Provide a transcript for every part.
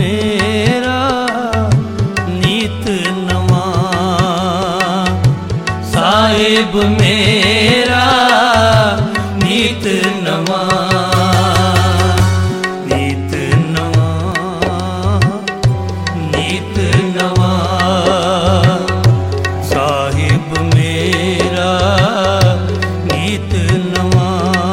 मेरा नीत नवा, साहिब मेरा नीत नवा, नीत नवा, नीत नवा, साहिब मेरा नीत नवा,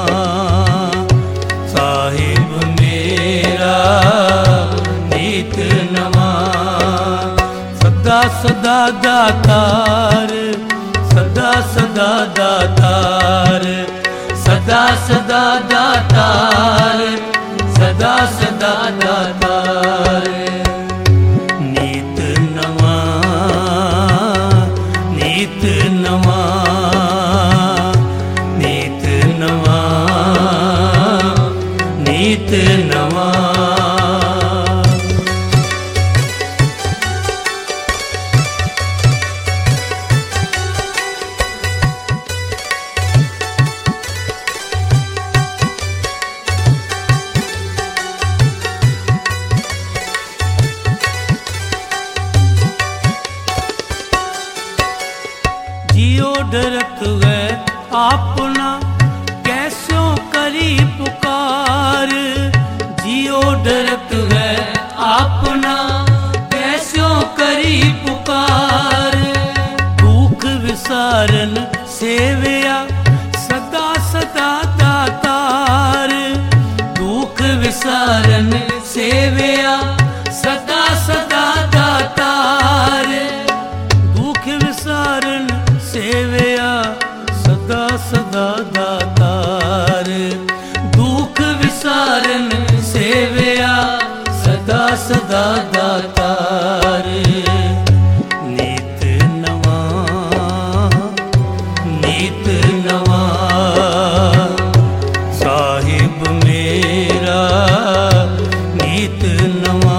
साहिब मेरा नीत नवा। सदा सदा दातार, सदा सदा दातार, सदा सदा दातार, सदा सदा दातार। नीत नवा, नीत नवा, नीत नवा, नीत नवा। जियो डरत है अपना कैस्यों करी पुकार, जियो डरत है अपना कैस्यों करी पुकार। दुख विसारन सेवया सदा सदा दातार, दुख विसारन सेवया सदा सदा दातार। दुख विसारन सेवया सदा सदा दातार, दुख विसारन सेवया सदा सदा दातार। नीत नवा, नीत नवा, साहिब मेरा नीत नवा,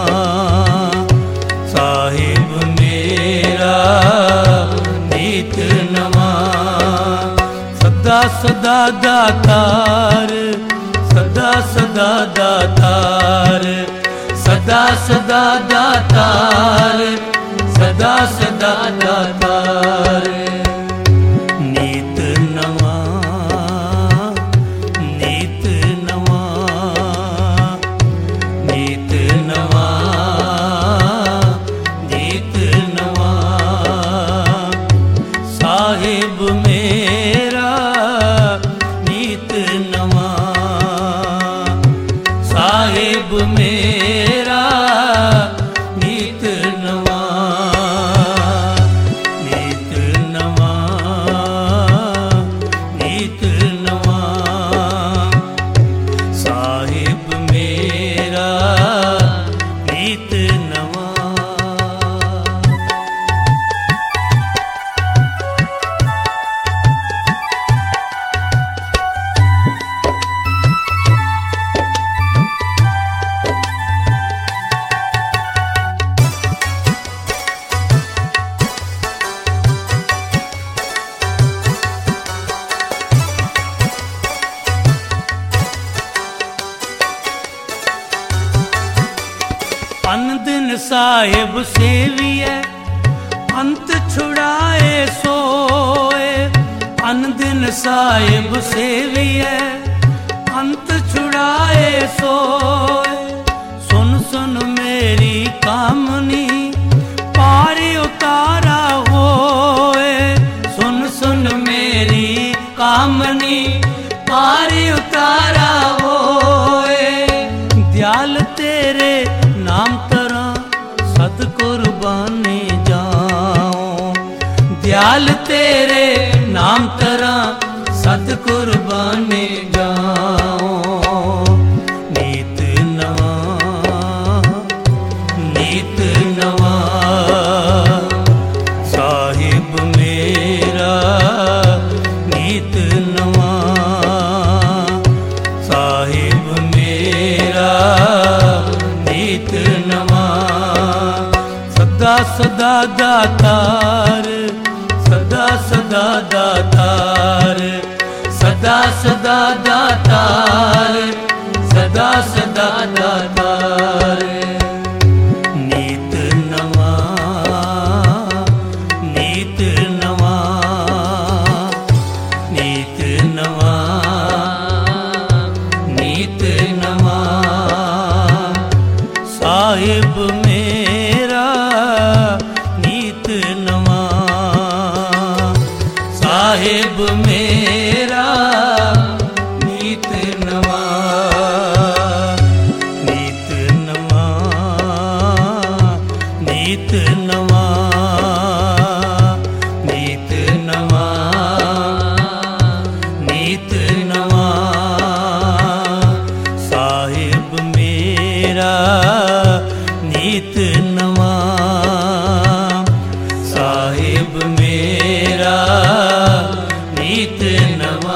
साहिब मेरा नीत नवा। सदा सदा दातार, सदा सदा दातार, सदा सदा दातार, सदा सदा दातार। नीत नवा, नीत नवा, नीत नवा, नीत नवा, साहिब मेरा नीत नवा, साहिब मेरा नीत नवा, नीत नवा, नीत नवा, साहिब मेरा नीत नवा। अन दिन साहिब सेविए अंत छुड़ाए सोए, अन दिन साहिब सेविए अंत छुड़ाए सोए। सुन सुन मेरी कामनी पार उतारा होए, सुन सुन मेरी कामनी पार उतारा होए। दयाल तेरे नाम तरा सत कुर्बानी जाऊं, दयाल तेरे नाम तरा सत कुर्बानी जाऊं। नीत नवा, नीत नवा, साहिब मेरा नीत नवा, साहिब मेरा नीत नवा। सदा सदा दातार, सदा सदा दातार, सदा सदा दातार, सदा सदा दातार। साहिब मेरा नीत नवा, साहिब मेरा नीत नवा, नीत नवा, नीत नवा, नीत नवा, नीत नवा, साहिब मेरा नीत नवा, साहिब मेरा नीत नवा।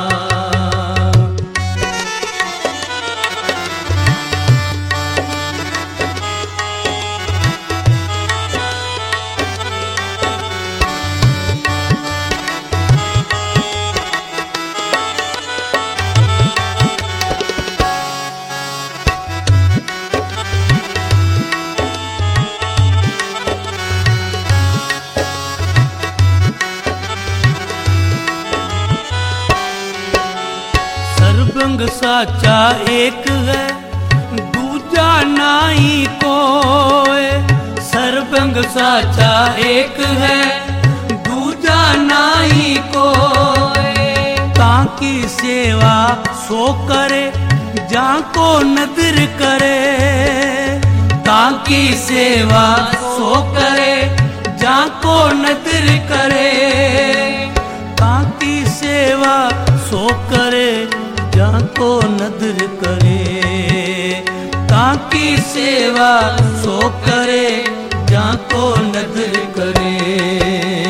सर्बंग साचा एक है दूजा नाई कोय, सर्बंग साचा एक है दूजा नाई कोय, ताकी सेवा सो करे जाको नदर करे, ताकी सेवा सो करे जाको नदर करे, ताकी सेवा सो करे जाको नदर करे, ताकी सेवा सो करे जाको नदर करे।